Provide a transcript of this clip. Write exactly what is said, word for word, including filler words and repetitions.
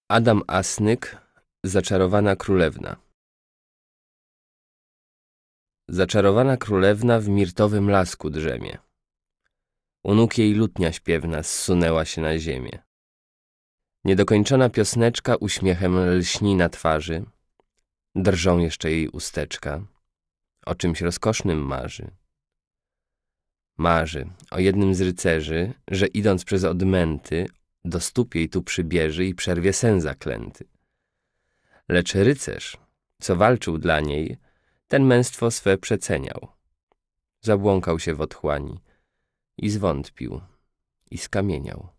Adam Asnyk, Zaczarowana królewna. Zaczarowana królewna w mirtowym lasku drzemie. U nóg jej lutnia śpiewna zsunęła się na ziemię. Niedokończona piosneczka uśmiechem lśni na twarzy. Drżą jeszcze jej usteczka. O czymś rozkosznym marzy. Marzy o jednym z rycerzy, że idąc przez odmęty, do stóp jej tu przybieży i przerwie sen zaklęty. Lecz rycerz, co walczył dla niej, ten męstwo swe przeceniał. Zabłąkał się w otchłani i zwątpił i skamieniał.